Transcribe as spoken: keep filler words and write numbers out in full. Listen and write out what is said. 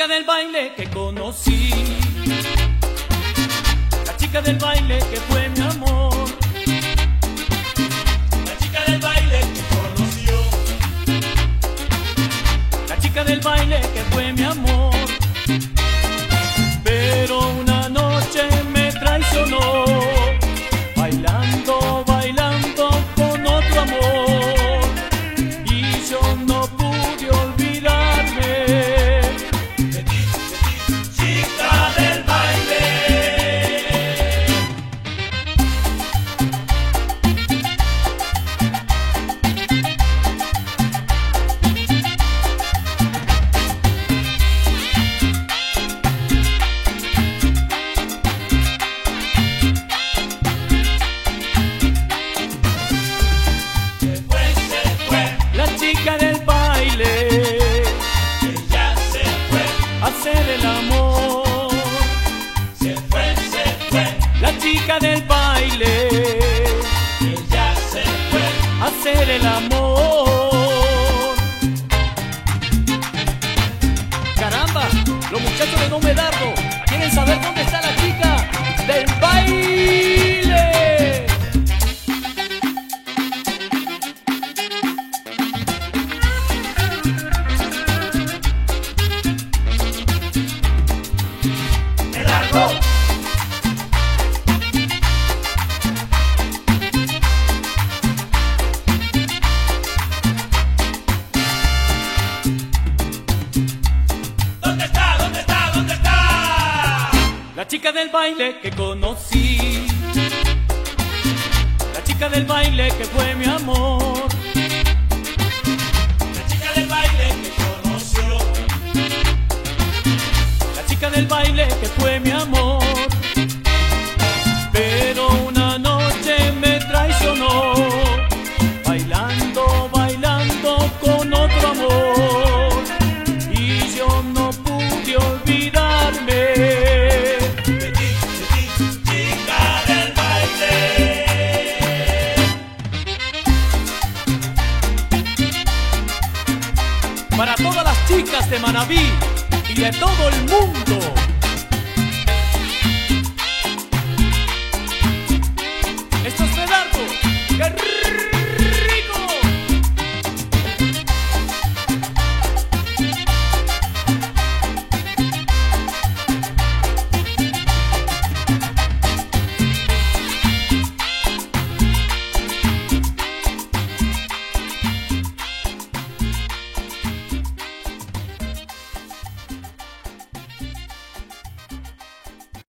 chica del baile que conocí, la chica del baile que fue mi amor, la chica del baile que conoció, la chica del baile que fue mi amor, pero una noche me traicionó, bailando, bailando con otro amor, y yo no pude olvidarme de ti, de ti, chica del baile. La chica del baile, Ella se fue, a hacer el amor. se fue, se fue. La chica del baile, Ella se fue, a hacer el amor. Caramba, los muchachos de Don Medardo quieren saber dónde está la chica del baile. me largo. ¿Dónde está? ¿Dónde está? ¿Dónde está? La chica del baile que conocí, la chica del baile que fue mi amor, La chica del baile que conoció, la chica del baile que fue mi amor, pero una noche me traicionó, bailando, bailando con otro amor, y yo no pude olvidarme de ti, de ti, chica del baile. para todas las chicas de Manabí y de todo el mundo. Esto es Medardo. ¡Qué